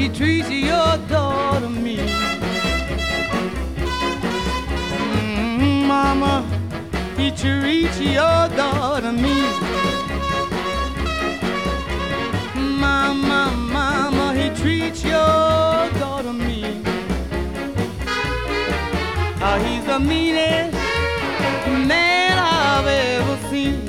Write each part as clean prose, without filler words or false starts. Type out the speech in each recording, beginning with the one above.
he treats your daughter mean. Mama, he treats your daughter mean. Mama, he treats your daughter mean. He's the meanest man I've ever seen.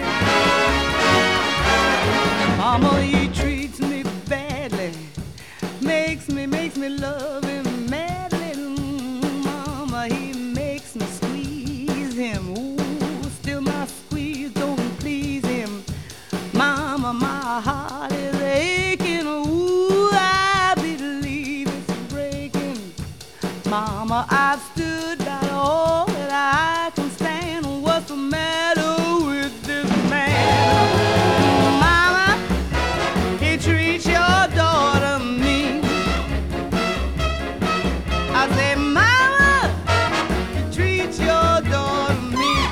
Mama, he treats me badly, makes me love him madly. Mama, he makes me squeeze him. Ooh, still my squeeze don't please him. Mama, my heart is aching. Ooh, I believe it's breaking. Mama, I've stood by all that I can stand. What's the matter with this man? Mama, he treats your daughter mean. I say, Mama, he treats your daughter mean.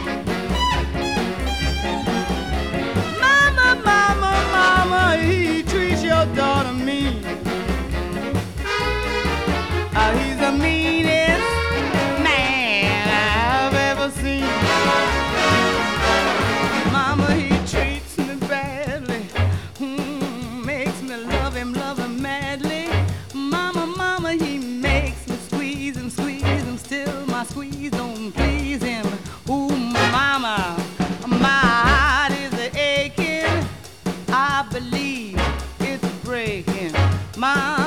Mama, he treats your daughter mean. He's the meanest man I've ever seen. Mama, he treats me badly, makes me love him madly. Mama, he makes me squeeze him, still my squeeze don't please him. Ooh, Mama, my heart is aching. I believe it's breaking. Mama,